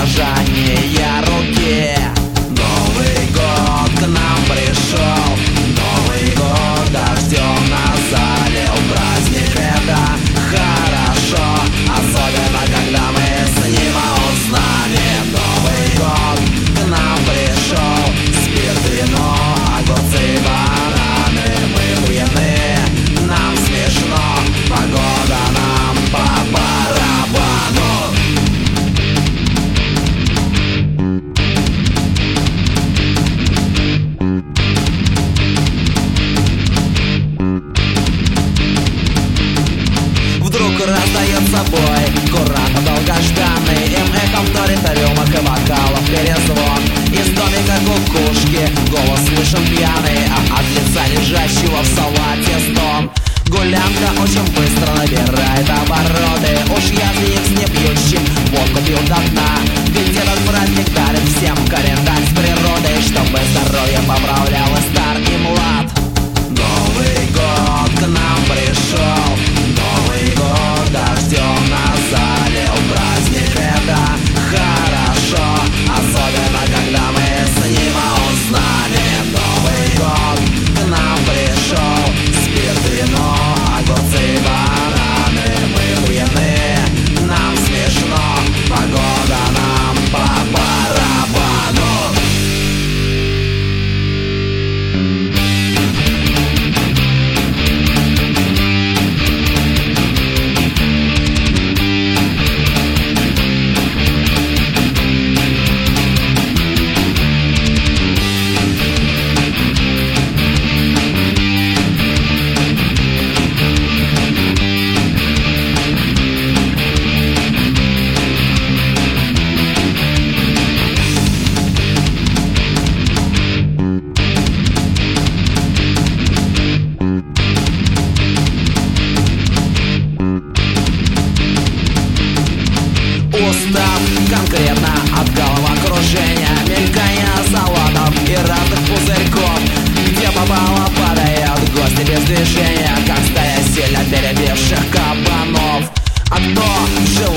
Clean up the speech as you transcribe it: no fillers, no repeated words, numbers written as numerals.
дрожание руки. Новый год к нам пришел, Новый год дождем нас залил. Праздник — это хорошо, особенно когда мы с ним узнали. Новый год к нам пришел, спирт, вино, огурцы, бананы. Мы пьяны, нам смешно, погода нам по барабану. Вдруг раздается бой, курант долгожданный, им эхом вторит рюмок и бокалов перезвон. Из домика кукушки голос слышен пьяный, а от лица лежащего в салате стон. Гулянка очень быстро набирает обороты, уж язык с непьющим водку пил до дна. Ведь этот праздник дарит всем календарь с природой, чтобы здоровье поправляло стар и млад. Новый год к нам пришел, Новый год дождем нас залил. Праздник — это хорошо, особенно когда мы с ним узнали. Новый год к нам пришел, спирт, вино, огурцы, бананы. Мы пьяны, нам смешно, погода нам по барабану. Устав конкретно от головокружения, мелькания салатов и разных пузырьков. Где попало, падает гости без движения, как стая сильно перебивших кабанов. А кто жил